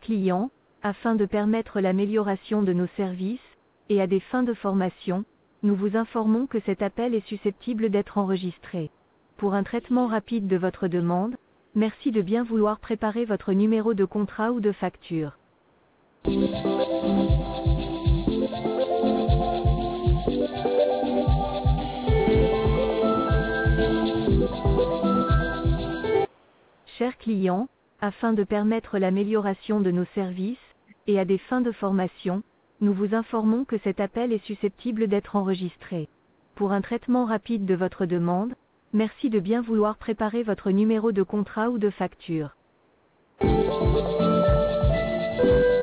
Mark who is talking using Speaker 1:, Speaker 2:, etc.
Speaker 1: clients, afin de permettre l'amélioration de nos services, et à des fins de formation, nous vous informons que cet appel est susceptible d'être enregistré. Pour un traitement rapide de votre demande, merci de bien vouloir préparer votre numéro de contrat ou de facture. Chers clients, afin de permettre l'amélioration de nos services, et à des fins de formation, nous vous informons que cet appel est susceptible d'être enregistré. Pour un traitement rapide de votre demande, merci de bien vouloir préparer votre numéro de contrat ou de facture.